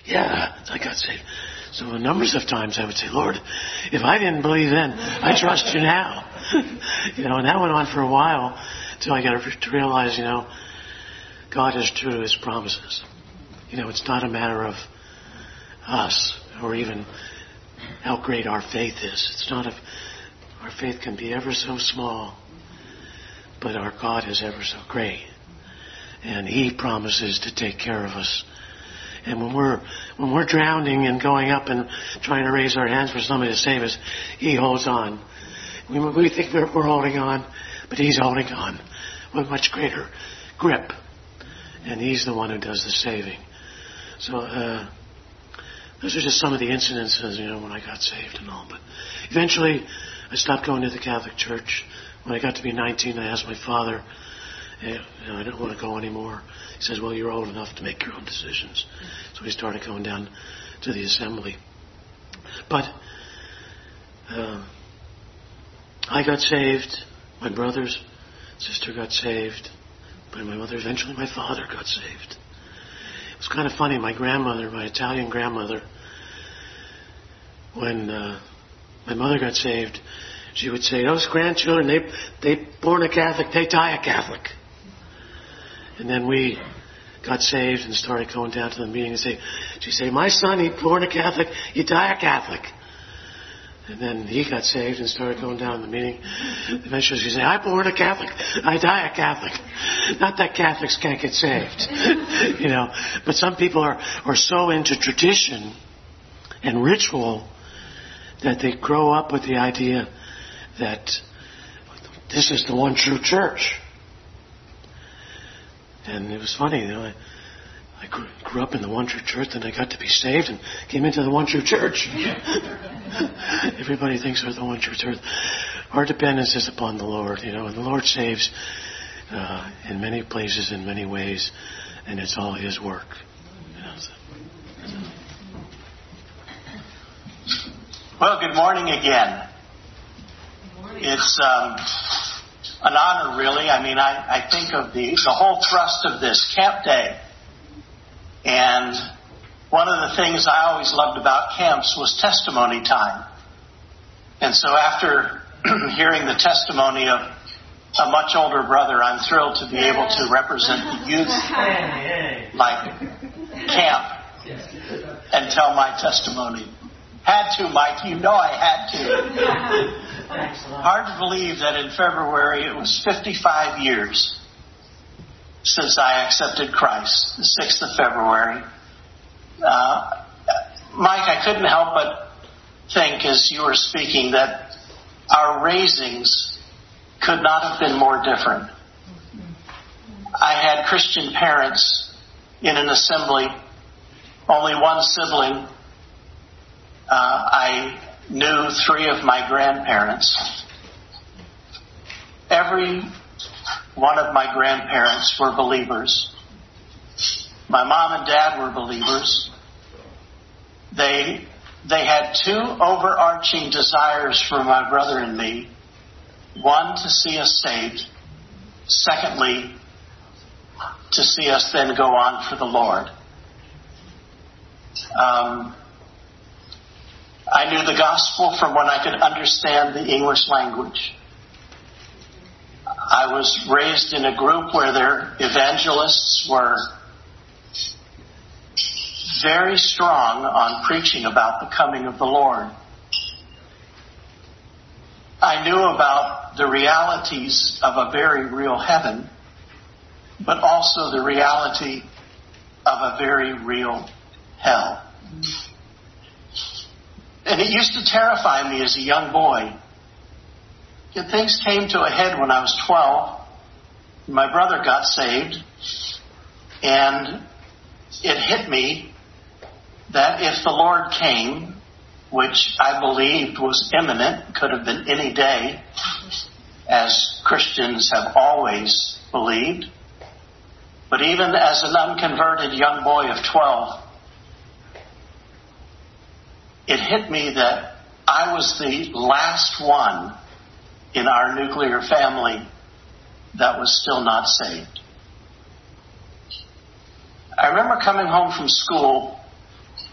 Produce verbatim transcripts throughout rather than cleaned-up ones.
Yeah, I got saved. So a number of times I would say, Lord, if I didn't believe then, I trust you now. You know, and that went on for a while until I got to realize, you know, God is true to His promises. You know, it's not a matter of us or even how great our faith is. It's not a, our faith can be ever so small, but our God is ever so great. And He promises to take care of us. And when we're when we're drowning and going up and trying to raise our hands for somebody to save us, He holds on. We, we think we're, we're holding on, but He's holding on with much greater grip. And He's the one who does the saving. So uh, those are just some of the incidences, you know, when I got saved and all. But eventually, I stopped going to the Catholic Church. When I got to be nineteen, I asked my father, hey, you know, I don't want to go anymore. He says, well, you're old enough to make your own decisions. So we started going down to the assembly. But uh, I got saved. My brother's sister got saved. By my mother, eventually my father got saved. It was kind of funny. My grandmother, my Italian grandmother, when uh, my mother got saved, she would say, those grandchildren, they they born a Catholic, they die a Catholic. And then we got saved and started going down to the meeting and say, she'd say, my son, he born a Catholic, you die a Catholic. And then he got saved and started going down to the meeting. Eventually she'd say, I born a Catholic, I die a Catholic. Not that Catholics can't get saved. You know, but some people are, are so into tradition and ritual that they grow up with the idea that this is the one true church. And it was funny, you know, I, I grew, grew up in the one true church, and I got to be saved and came into the one true church. Everybody thinks we're the one true church. Our dependence is upon the Lord, you know, and the Lord saves uh, in many places, in many ways, and it's all His work. You know, so, so. Well, good morning again. Good morning. It's um, an honor, really. I mean, I, I think of the, the whole thrust of this camp day. And one of the things I always loved about camps was testimony time. And so after hearing the testimony of a much older brother, I'm thrilled to be able to represent the youth like camp and tell my testimony. Had to, Mike. You know I had to. Hard to believe that in February it was fifty-five years since I accepted Christ, the sixth of February. Uh, Mike, I couldn't help but think as you were speaking that our raisings could not have been more different. I had Christian parents in an assembly, only one sibling. Uh, I knew three of my grandparents. Every one of my grandparents were believers. My mom and dad were believers. They they had two overarching desires for my brother and me. One, to see us saved. Secondly, to see us then go on for the Lord. Um, I knew the gospel from when I could understand the English language. I was raised in a group where their evangelists were very strong on preaching about the coming of the Lord. I knew about the realities of a very real heaven, but also the reality of a very real hell. And it used to terrify me as a young boy. Yet things came to a head when I was twelve. My brother got saved. And it hit me that if the Lord came, which I believed was imminent, could have been any day, as Christians have always believed. But even as an unconverted young boy of twelve, it hit me that I was the last one in our nuclear family that was still not saved. I remember coming home from school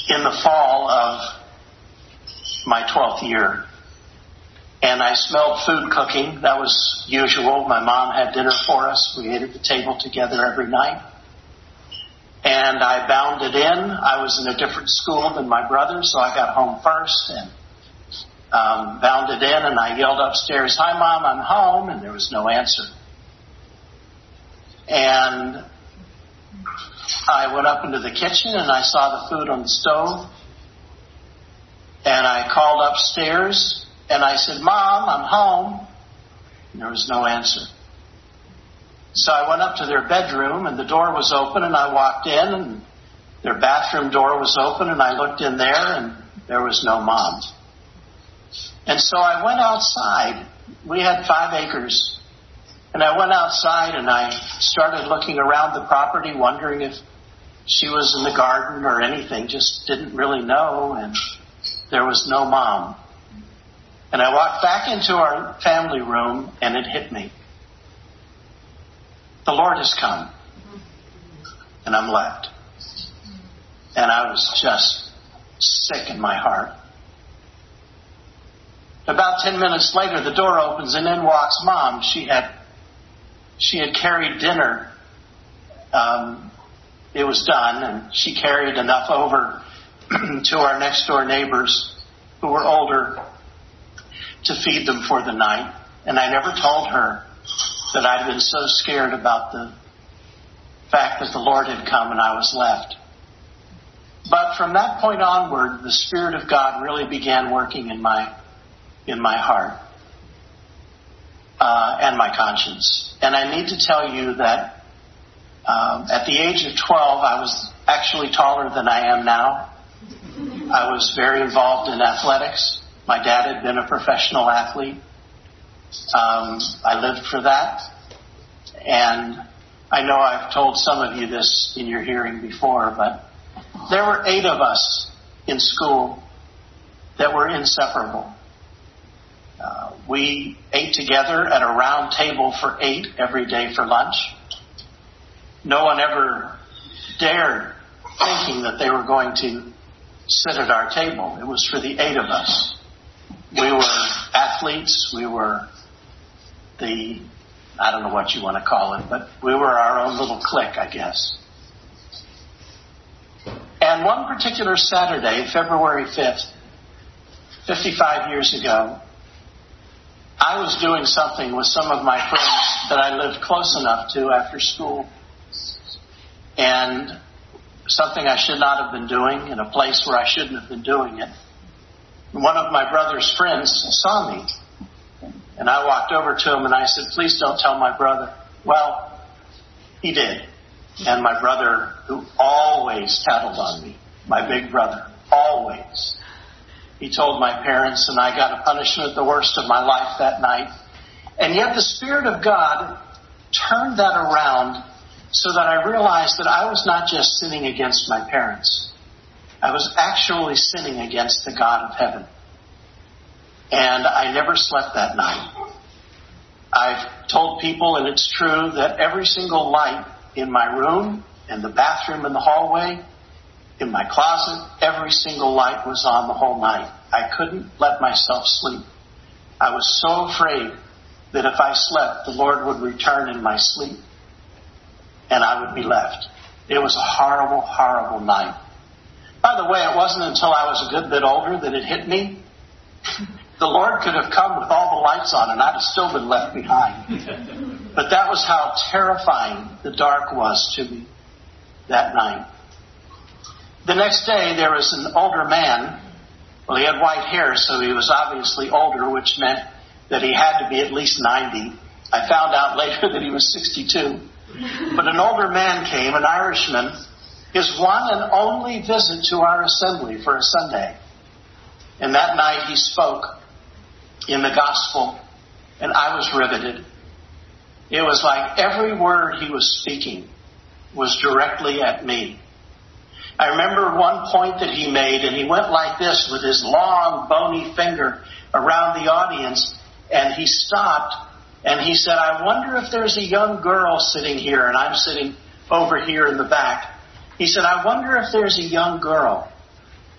in the fall of my twelfth year. And I smelled food cooking. That was usual. My mom had dinner for us. We ate at the table together every night. And I bounded in. I was in a different school than my brother, so I got home first and um, bounded in, and I yelled upstairs, "Hi, Mom, I'm home," and there was no answer. And I went up into the kitchen, and I saw the food on the stove. And I called upstairs, and I said, "Mom, I'm home." And there was no answer. So I went up to their bedroom, and the door was open, and I walked in, and their bathroom door was open, and I looked in there, and there was no Mom. And so I went outside. We had five acres. And I went outside, and I started looking around the property, wondering if she was in the garden or anything, just didn't really know, and there was no Mom. And I walked back into our family room, and it hit me. The Lord has come, and I'm left. And I was just sick in my heart. About ten minutes later, the door opens, and in walks Mom. She had she had carried dinner. Um, it was done, and she carried enough over to our next door neighbors who were older to feed them for the night. And I never told her that I'd been so scared about the fact that the Lord had come and I was left. But from that point onward, the Spirit of God really began working in my in my heart uh, and my conscience. And I need to tell you that um, at the age of twelve, I was actually taller than I am now. I was very involved in athletics. My dad had been a professional athlete. Um, I lived for that. And I know I've told some of you this in your hearing before, but there were eight of us in school that were inseparable. Uh, we ate together at a round table for eight every day for lunch. No one ever dared thinking that they were going to sit at our table. It was for the eight of us. We were athletes. We were the, I don't know what you want to call it, but we were our own little clique, I guess. And one particular Saturday, February fifth, fifty-five years ago, I was doing something with some of my friends that I lived close enough to after school. And something I should not have been doing in a place where I shouldn't have been doing it. One of my brother's friends saw me. And I walked over to him and I said, "Please don't tell my brother." Well, he did. And my brother, who always tattled on me, my big brother, always, he told my parents, and I got a punishment the worst of my life that night. And yet the Spirit of God turned that around so that I realized that I was not just sinning against my parents. I was actually sinning against the God of heaven. And I never slept that night. I've told people, and it's true, that every single light in my room, in the bathroom, in the hallway, in my closet, every single light was on the whole night. I couldn't let myself sleep. I was so afraid that if I slept, the Lord would return in my sleep and I would be left. It was a horrible, horrible night. By the way, it wasn't until I was a good bit older that it hit me. The Lord could have come with all the lights on and I'd have still been left behind. But that was how terrifying the dark was to me that night. The next day, there was an older man. Well, he had white hair, so he was obviously older, which meant that he had to be at least ninety. I found out later that he was sixty-two. But an older man came, an Irishman, his one and only visit to our assembly for a Sunday. And that night he spoke in the gospel, and I was riveted. It was like every word he was speaking was directly at me. I remember one point that he made, and he went like this with his long, bony finger around the audience, and he stopped, and he said, "I wonder if there's a young girl sitting here," and I'm sitting over here in the back. He said, "I wonder if there's a young girl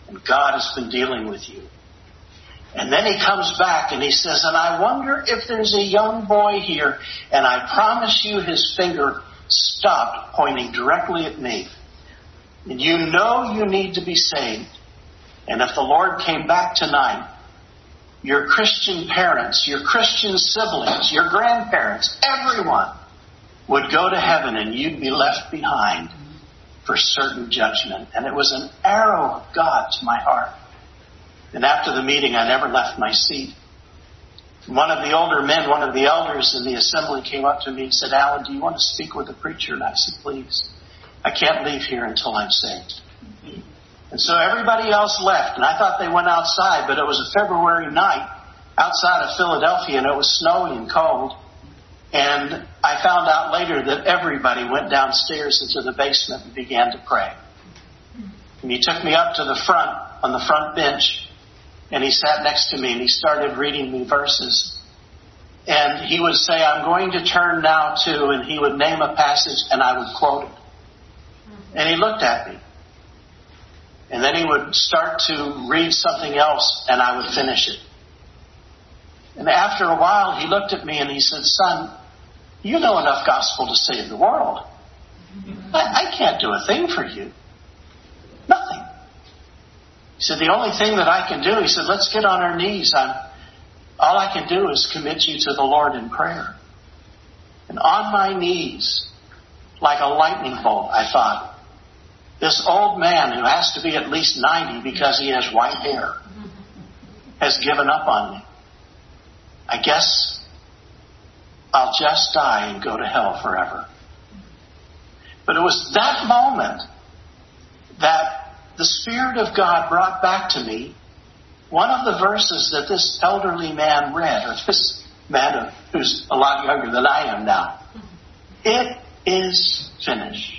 And God has been dealing with you. And then he comes back and he says, and I wonder if there's a young boy here, and I promise you his finger stopped pointing directly at me. And you know you need to be saved. And if the Lord came back tonight, your Christian parents, your Christian siblings, your grandparents, everyone would go to heaven and you'd be left behind for certain judgment. And it was an arrow of God to my heart. And after the meeting, I never left my seat. One of the older men, one of the elders in the assembly came up to me and said, Alan, do you want to speak with the preacher? And I said, please. I can't leave here until I'm saved. And so everybody else left, and I thought they went outside, but it was a February night outside of Philadelphia, and it was snowy and cold. And I found out later that everybody went downstairs into the basement and began to pray. And he took me up to the front, on the front bench, and he sat next to me, and he started reading me verses. And he would say, I'm going to turn now to, and he would name a passage, and I would quote it. And he looked at me. And then he would start to read something else, and I would finish it. And after a while, he looked at me and he said, son, you know enough gospel to save the world. I, I can't do a thing for you. Nothing. He said, the only thing that I can do, he said, let's get on our knees. I'm, all I can do is commit you to the Lord in prayer. And on my knees, like a lightning bolt, I thought, this old man who has to be at least ninety because he has white hair has given up on me. I guess I'll just die and go to hell forever. But it was that moment that the Spirit of God brought back to me one of the verses that this elderly man read, or this man who's a lot younger than I am now. It is finished.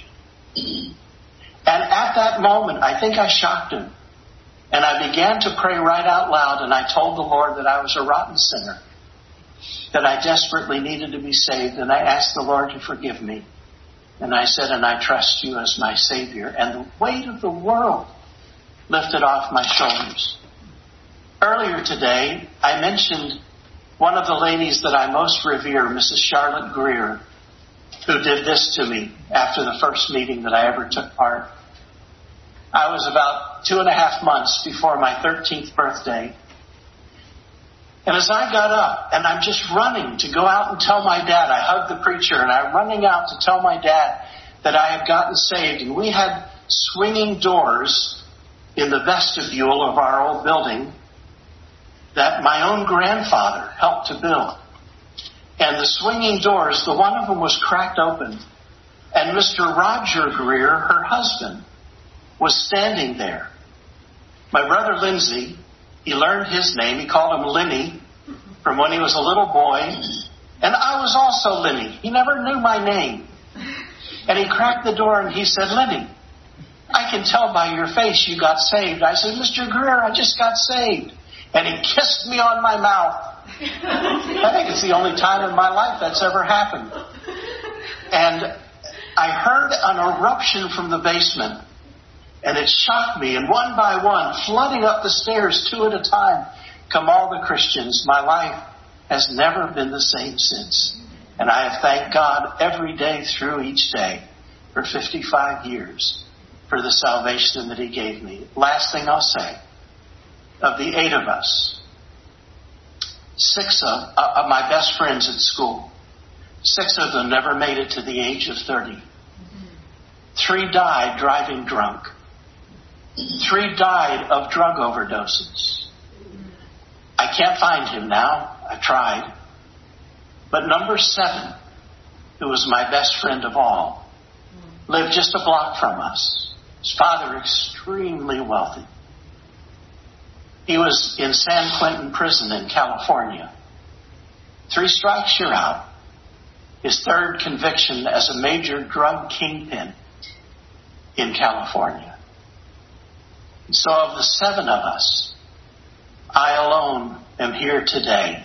And at that moment, I think I shocked him. And I began to pray right out loud, and I told the Lord that I was a rotten sinner, that I desperately needed to be saved, and I asked the Lord to forgive me. And I said, and I trust you as my Savior. And the weight of the world lifted off my shoulders. Earlier today, I mentioned one of the ladies that I most revere, Missus Charlotte Greer, who did this to me after the first meeting that I ever took part. I was about two and a half months before my thirteenth birthday. And as I got up, and I'm just running to go out and tell my dad, I hugged the preacher, and I'm running out to tell my dad that I had gotten saved. And we had swinging doors in the vestibule of our old building that my own grandfather helped to build. And the swinging doors, the one of them was cracked open. And Mister Roger Greer, her husband, was standing there. My brother Lindsay, he learned his name. He called him Linny from when he was a little boy. And I was also Linny. He never knew my name. And he cracked the door and he said, Linny, I can tell by your face you got saved. I said, Mister Greer, I just got saved. And he kissed me on my mouth. I think it's the only time in my life that's ever happened. And I heard an eruption from the basement. And it shocked me. And one by one, flooding up the stairs two at a time, come all the Christians. My life has never been the same since. And I have thanked God every day through each day for fifty-five years for the salvation that He gave me. Last thing I'll say. Of the eight of us, six of, uh, of my best friends at school, six of them never made it to the age of thirty. Three died driving drunk. Three died of drug overdoses. I can't find him now. I tried. But number seven, who was my best friend of all, lived just a block from us. His father extremely wealthy. He was in San Quentin prison in California. Three strikes, you're out. His third conviction as a major drug kingpin in California. And so of the seven of us, I alone am here today,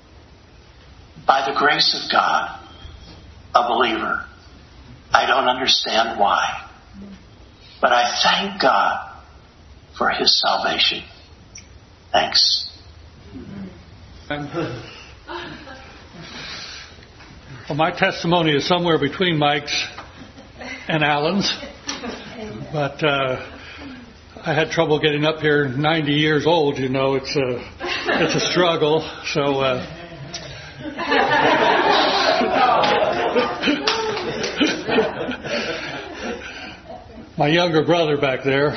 by the grace of God, a believer. I don't understand why. But I thank God for His salvation. Thanks. Well, my testimony is somewhere between Mike's and Alan's, but uh, I had trouble getting up here. ninety years old, you know, it's a it's a struggle. So. Uh, My younger brother back there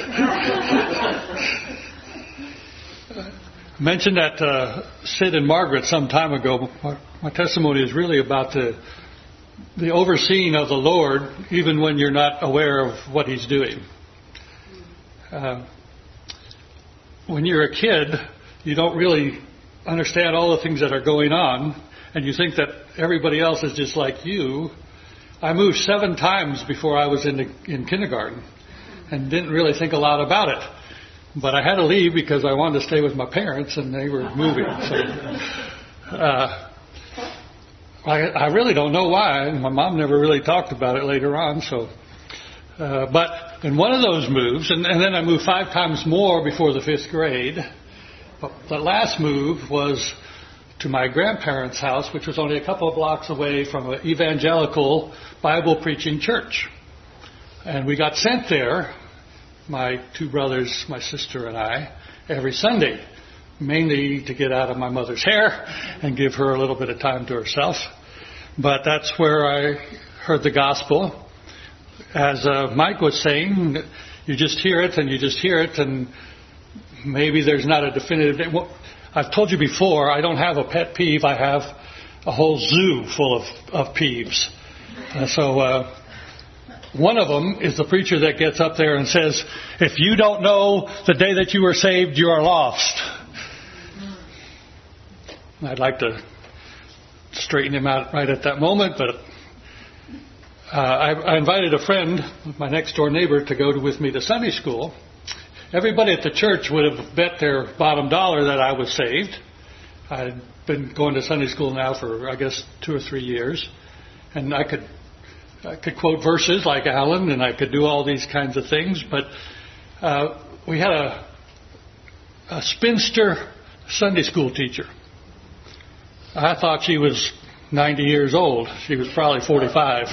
mentioned that uh, Sid and Margaret some time ago. My, my testimony is really about the the overseeing of the Lord, even when you're not aware of what He's doing. Uh, when you're a kid, you don't really understand all the things that are going on, and you think that everybody else is just like you. I moved seven times before I was in the, in kindergarten and didn't really think a lot about it. But I had to leave because I wanted to stay with my parents and they were moving. So uh, I, I really don't know why. My mom never really talked about it later on. So, uh, but in one of those moves, and, and then I moved five times more before the fifth grade. But the last move was to my grandparents' house, which was only a couple of blocks away from an evangelical Bible preaching church. And we got sent there, my two brothers, my sister and I, every Sunday, mainly to get out of my mother's hair and give her a little bit of time to herself. But that's where I heard the gospel. As uh, Mike was saying, you just hear it and you just hear it, and maybe there's not a definitive... Well, I've told you before, I don't have a pet peeve. I have a whole zoo full of, of peeves. Uh, so uh, one of them is the preacher that gets up there and says, if you don't know the day that you were saved, you are lost. I'd like to straighten him out right at that moment, but uh, I, I invited a friend, my next door neighbor, to go to, with me to Sunday school. Everybody at the church would have bet their bottom dollar that I was saved. I'd been going to Sunday school now for, I guess, two or three years. And I could I could quote verses like Alan, and I could do all these kinds of things. But uh, we had a, a spinster Sunday school teacher. I thought she was ninety years old. She was probably forty-five.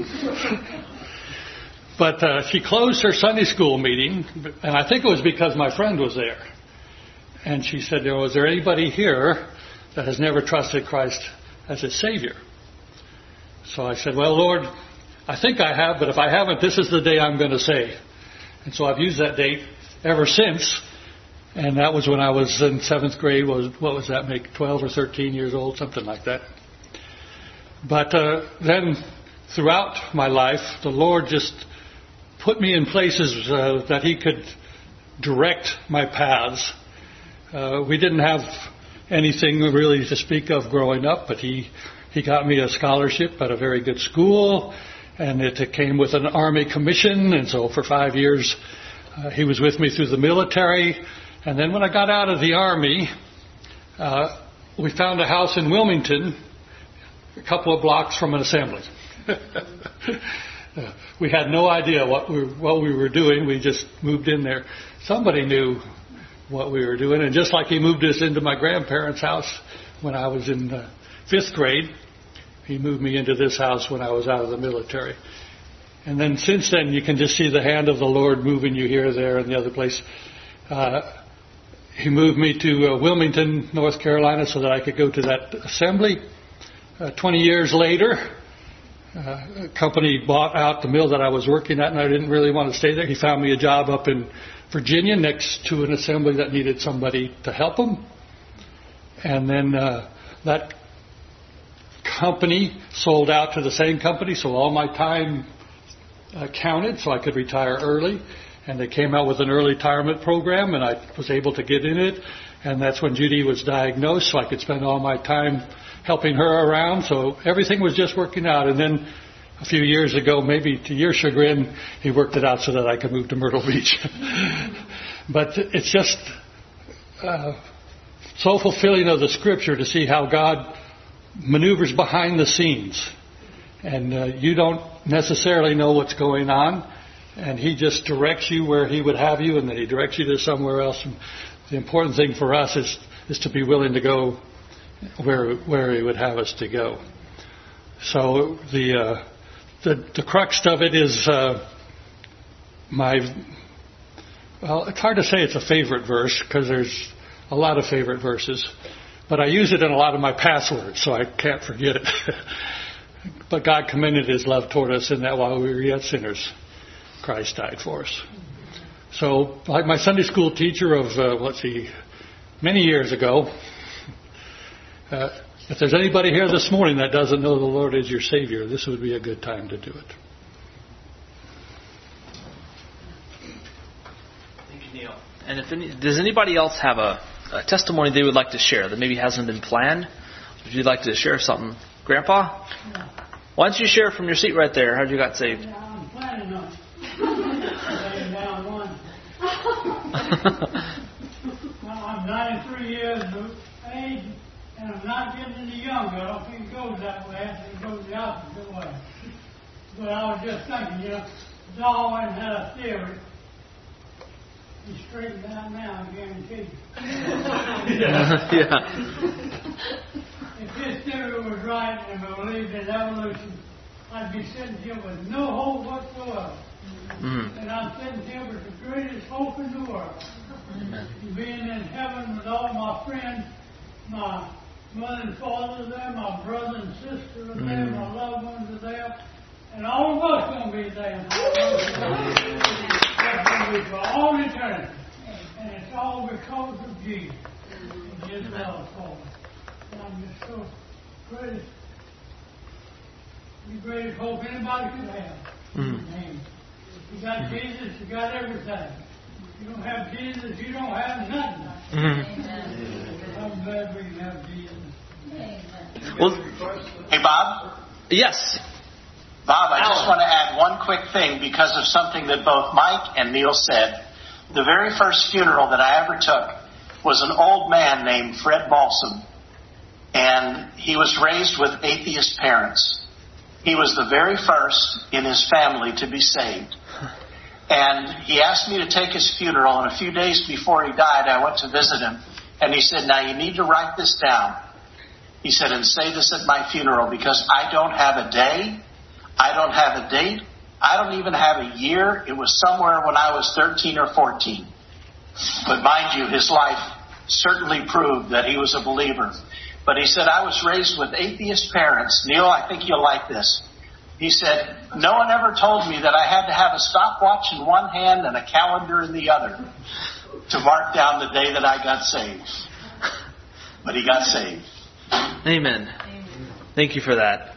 But uh, she closed her Sunday school meeting, and I think it was because my friend was there. And she said, you know, is there anybody here that has never trusted Christ as his Savior? So I said, well, Lord, I think I have, but if I haven't, this is the day I'm going to say. And so I've used that date ever since. And that was when I was in seventh grade. What was, what was that, make twelve or thirteen years old, something like that. But uh, then throughout my life, the Lord just put me in places uh, that He could direct my paths. Uh, we didn't have anything really to speak of growing up, but He He got me a scholarship at a very good school, and it came with an Army commission, and so for five years uh, He was with me through the military. And then when I got out of the Army, uh, we found a house in Wilmington, a couple of blocks from an assembly. Uh, we had no idea what we, what we were doing. We just moved in there. Somebody knew what we were doing. And just like He moved us into my grandparents' house when I was in uh, fifth grade, He moved me into this house when I was out of the military. And then since then, you can just see the hand of the Lord moving you here, there, and the other place. Uh, he moved me to uh, Wilmington, North Carolina, so that I could go to that assembly. Uh, Twenty years later, Uh, a company bought out the mill that I was working at, and I didn't really want to stay there. He found me a job up in Virginia next to an assembly that needed somebody to help them. And then uh, that company sold out to the same company, so all my time uh, counted, so I could retire early. And they came out with an early retirement program, and I was able to get in it. And that's when Judy was diagnosed, so I could spend all my time helping her around. So everything was just working out. And then a few years ago, maybe to your chagrin, He worked it out so that I could move to Myrtle Beach. But it's just uh, so fulfilling of the Scripture to see how God maneuvers behind the scenes. And uh, you don't necessarily know what's going on. and He just directs you where He would have you, and then He directs you to somewhere else. And the important thing for us is is to be willing to go where where He would have us to go. So the uh, the the crux of it is uh, my well, it's hard to say it's a favorite verse because there's a lot of favorite verses, but I use it in a lot of my passwords, so I can't forget it. But God commended His love toward us in that while we were yet sinners, Christ died for us. So, like my Sunday school teacher of, uh, let's see, many years ago, uh, if there's anybody here this morning that doesn't know the Lord as your Savior, this would be a good time to do it. Thank you, Neil. And if any, does anybody else have a, a testimony they would like to share that maybe hasn't been planned? Would you like to share something? Grandpa? Yeah. Why don't you share from your seat right there? How'd you got saved? Yeah, I'm planning on laying down one. Well, I'm ninety-three years of age, and I'm not getting any younger. I don't think it goes that way. I think it goes the opposite way. But I was just thinking, you know, Darwin had a theory. He's straightened out now, I guarantee you. Yeah. yeah. If his theory was right and we believed in evolution, I'd be sitting here with no hope whatsoever. Mm. And I'm sitting here with the greatest hope in the world. Amen. Being in heaven with all my friends, my mother and father are there, my brother and sister are there, Mm. my loved ones are there, and all of us are going to be there. That's going to be for all eternity. And it's all because of Jesus and His love for us. And I'm just so greatest, the greatest hope anybody could have. Mm. Amen. If you got Jesus, you got everything. If you don't have Jesus, you don't have nothing. Mm. I'm glad we can have Jesus. Well, Hey, Bob? yes. Bob, I just Alan. want to add one quick thing because of something that both Mike and Neil said. The very first funeral that I ever took was an old man named Fred Balsam. And he was raised with atheist parents. He was the very first in his family to be saved. And he asked me to take his funeral, and a few days before he died, I went to visit him. And he said, now you need to write this down. He said, and say this at my funeral, because I don't have a day, I don't have a date, I don't even have a year. It was somewhere when I was thirteen or fourteen. But mind you, his life certainly proved that he was a believer. But he said, I was raised with atheist parents. Neil, I think you'll like this. He said, no one ever told me that I had to have a stopwatch in one hand and a calendar in the other to mark down the day that I got saved. But he got saved. Amen. Thank you for that.